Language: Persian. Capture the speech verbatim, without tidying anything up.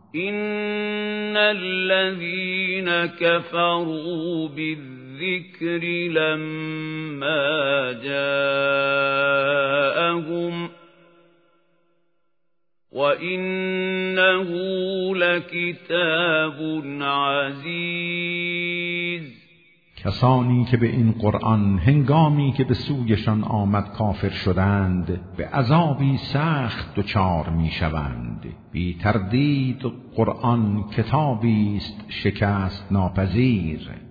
إن الذين كفروا بالذكر لما جاءهم وإنه لكتاب عزیز. کسانی که به این قرآن هنگامی که به سویشان آمد کافر شدند به عذابی سخت دچار می شوند. بی تردید قرآن کتابی است شکست ناپذیر.